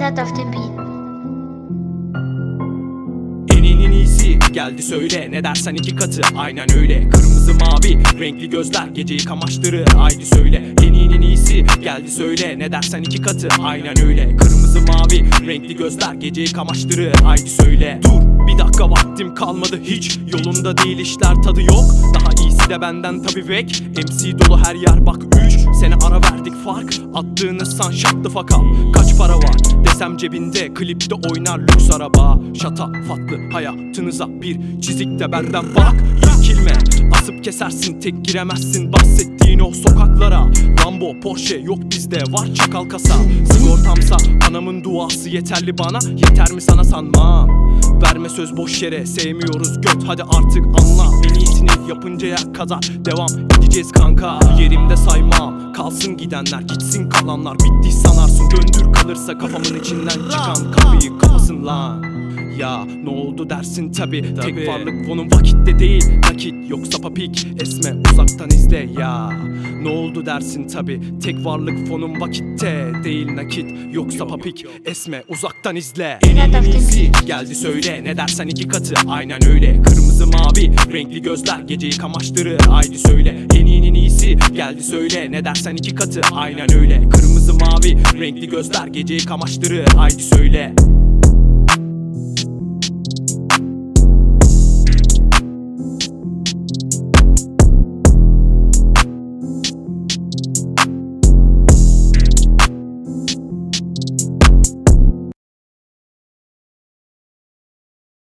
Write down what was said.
Rat of the Beat. En iyisi geldi söyle, ne dersen iki katı aynen öyle. Kırmızı mavi renkli gözler geceyi kamaştırır, haydi söyle. En iyisi geldi söyle, ne dersen iki katı aynen öyle. Kırmızı mavi renkli gözler geceyi kamaştırır, haydi söyle. Dur bir dakika, vaktim kalmadı hiç, yolunda değil işler, tadı yok. Daha iyisi de benden tabi vek, MC dolu her yer bak 3 sene ara verdik fark, attığınız san şattı fakal. Kaç para var desem cebinde, klipte oynar lüks araba. Şatafatlı hayatınıza bir çizik de benden bak. İrkilme, asıp kesersin, tek giremezsin bahsettiğin o sokaklara. Lambo, Porsche yok bizde, var çakal kasa. Sigortamsa anamın duası yeterli bana, yeter mi sana sanmam. Verme söz boş yere, sevmiyoruz göt, hadi artık anla. En iyisini yapıncaya kadar devam edeceğiz kanka. Yerimde saymam, kalsın gidenler, gitsin kalanlar. Bitti sanarsın, döndür kalırsa kafamın içinden çıkan kapıyı kapasın lan. Ya ne oldu dersin tabi, tek varlık fonun vakitte değil nakit, yoksa papik esme uzaktan izle ya. Ne oldu dersin tabi, tek varlık fonun vakitte değil nakit, yoksa papik esme uzaktan izle. En iyisi geldi söyle, ne dersen iki katı aynen öyle. Kırmızı mavi renkli gözler geceyi kamaştırır, haydi söyle. En iyisi geldi söyle, ne dersen iki katı aynen öyle. Kırmızı mavi renkli gözler geceyi kamaştırır, haydi söyle.